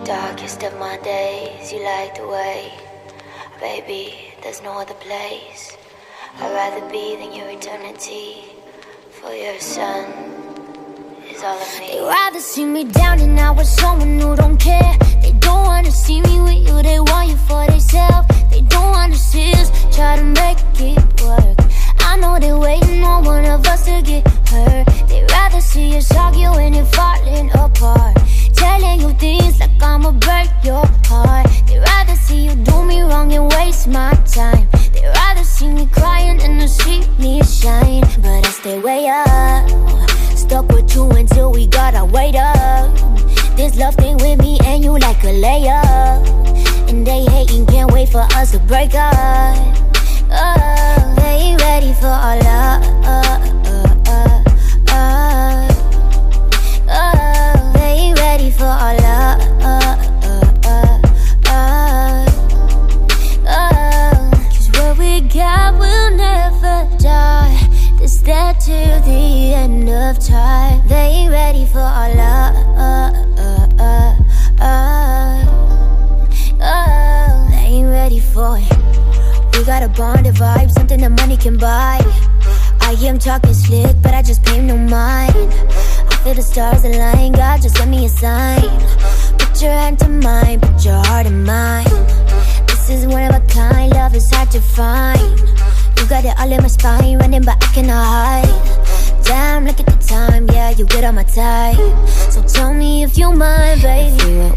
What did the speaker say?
Darkest of my days, you light the way. Baby, there's no other place I'd rather be than your eternity. For your sun is all of me. They'd rather see me down than I was someone who don't care. They don't wanna see me with you, they want you for themselves. They don't wanna see us try to make it work. I know they're waiting on one of us to get hurt. They'd rather see us arguing and falling apart, telling you things like I'ma break your heart. They'd rather see you do me wrong and waste my time. They'd rather see me crying than to see me shine. But I stay way up, stuck with you until we got our weight up. This love thing with me and you like a layup, and they hating, can't wait for us to break up. They ain't ready for our love. They ain't ready for our love. Cause what we got will never die. It's there till the end of time. They ain't ready for our love. They ain't ready for it. We got a bond, a vibe, something that money can buy. I am talking slick, but I just pay no mind. I feel the stars align, God just send me a sign. Put your hand to mine, put your heart in mine. This is one of a kind, love is hard to find. You got it all in my spine, running but I cannot hide. Damn, look at the time, yeah, you get on my type. So tell me if you mind, baby.